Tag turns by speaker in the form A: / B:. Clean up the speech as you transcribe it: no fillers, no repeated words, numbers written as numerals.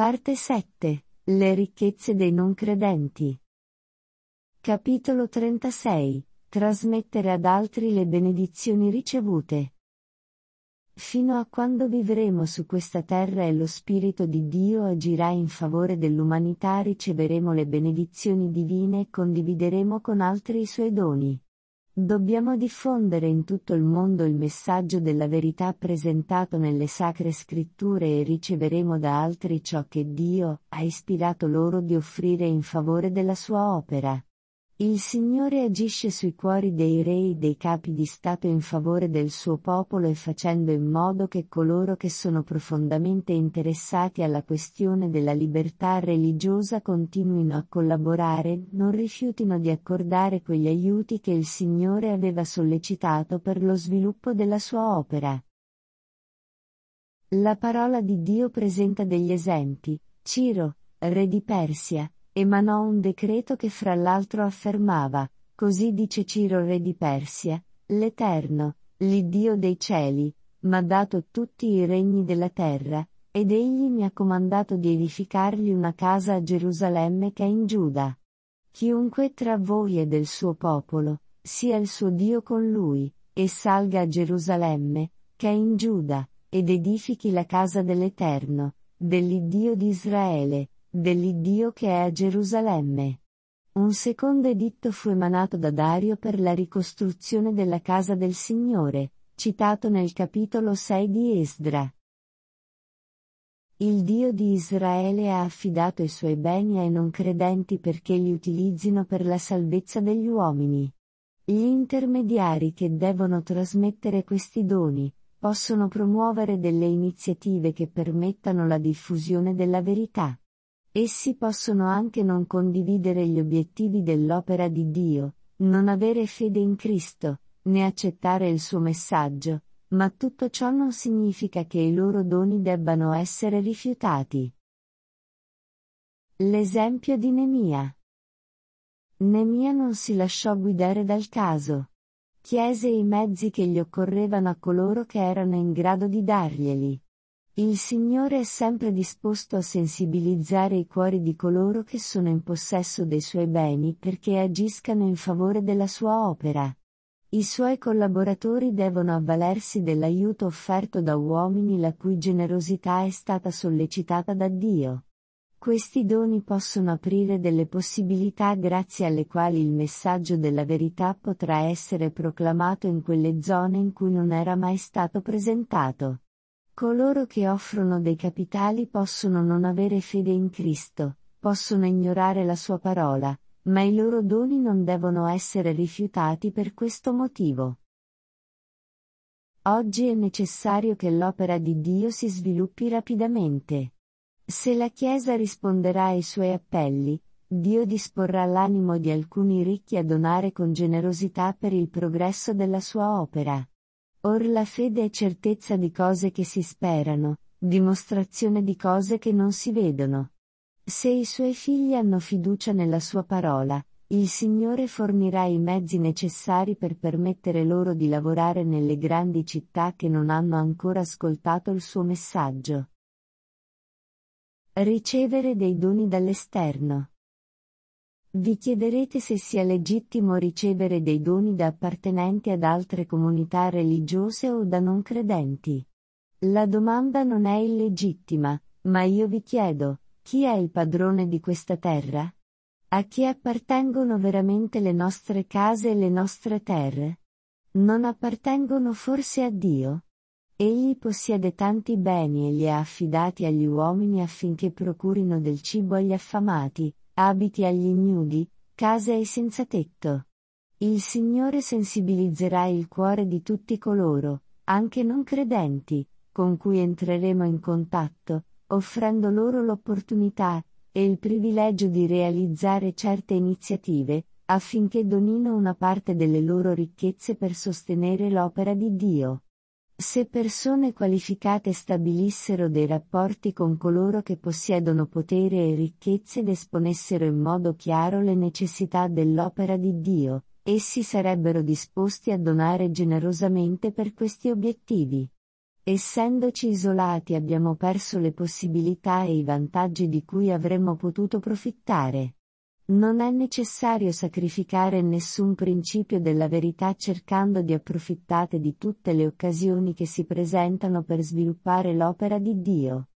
A: Parte 7. Le ricchezze dei non credenti. Capitolo 36. Trasmettere ad altri le benedizioni ricevute. Fino a quando vivremo su questa terra e lo Spirito di Dio agirà in favore dell'umanità, riceveremo le benedizioni divine e condivideremo con altri i suoi doni. Dobbiamo diffondere in tutto il mondo il messaggio della verità presentato nelle Sacre Scritture e riceveremo da altri ciò che Dio ha ispirato loro di offrire in favore della sua opera. Il Signore agisce sui cuori dei re e dei capi di Stato in favore del suo popolo e facendo in modo che coloro che sono profondamente interessati alla questione della libertà religiosa continuino a collaborare, non rifiutino di accordare quegli aiuti che il Signore aveva sollecitato per lo sviluppo della sua opera. La parola di Dio presenta degli esempi. Ciro, re di Persia, emanò un decreto che fra l'altro affermava: così dice Ciro re di Persia, l'Eterno, l'Iddio dei cieli, m'ha dato tutti i regni della terra, ed egli mi ha comandato di edificargli una casa a Gerusalemme che è in Giuda. Chiunque tra voi è del suo popolo, sia il suo Dio con lui, e salga a Gerusalemme, che è in Giuda, ed edifichi la casa dell'Eterno, dell'Iddio di Israele, dell'Iddio che è a Gerusalemme. Un secondo editto fu emanato da Dario per la ricostruzione della casa del Signore, citato nel capitolo 6 di Esdra. Il Dio di Israele ha affidato i suoi beni ai non credenti perché li utilizzino per la salvezza degli uomini. Gli intermediari che devono trasmettere questi doni possono promuovere delle iniziative che permettano la diffusione della verità. Essi possono anche non condividere gli obiettivi dell'opera di Dio, non avere fede in Cristo, né accettare il suo messaggio, ma tutto ciò non significa che i loro doni debbano essere rifiutati. L'esempio di Nemia. Nemia non si lasciò guidare dal caso. Chiese i mezzi che gli occorrevano a coloro che erano in grado di darglieli. Il Signore è sempre disposto a sensibilizzare i cuori di coloro che sono in possesso dei suoi beni perché agiscano in favore della sua opera. I suoi collaboratori devono avvalersi dell'aiuto offerto da uomini la cui generosità è stata sollecitata da Dio. Questi doni possono aprire delle possibilità grazie alle quali il messaggio della verità potrà essere proclamato in quelle zone in cui non era mai stato presentato. Coloro che offrono dei capitali possono non avere fede in Cristo, possono ignorare la sua parola, ma i loro doni non devono essere rifiutati per questo motivo. Oggi è necessario che l'opera di Dio si sviluppi rapidamente. Se la Chiesa risponderà ai suoi appelli, Dio disporrà l'animo di alcuni ricchi a donare con generosità per il progresso della sua opera. Or la fede è certezza di cose che si sperano, dimostrazione di cose che non si vedono. Se i suoi figli hanno fiducia nella sua parola, il Signore fornirà i mezzi necessari per permettere loro di lavorare nelle grandi città che non hanno ancora ascoltato il suo messaggio. Ricevere dei doni dall'esterno. Vi chiederete se sia legittimo ricevere dei doni da appartenenti ad altre comunità religiose o da non credenti. La domanda non è illegittima, ma io vi chiedo, chi è il padrone di questa terra? A chi appartengono veramente le nostre case e le nostre terre? Non appartengono forse a Dio? Egli possiede tanti beni e li ha affidati agli uomini affinché procurino del cibo agli affamati, abiti agli ignudi, case ai senza tetto. Il Signore sensibilizzerà il cuore di tutti coloro, anche non credenti, con cui entreremo in contatto, offrendo loro l'opportunità e il privilegio di realizzare certe iniziative, affinché donino una parte delle loro ricchezze per sostenere l'opera di Dio. Se persone qualificate stabilissero dei rapporti con coloro che possiedono potere e ricchezze ed esponessero in modo chiaro le necessità dell'opera di Dio, essi sarebbero disposti a donare generosamente per questi obiettivi. Essendoci isolati abbiamo perso le possibilità e i vantaggi di cui avremmo potuto profittare. Non è necessario sacrificare nessun principio della verità cercando di approfittate di tutte le occasioni che si presentano per sviluppare l'opera di Dio.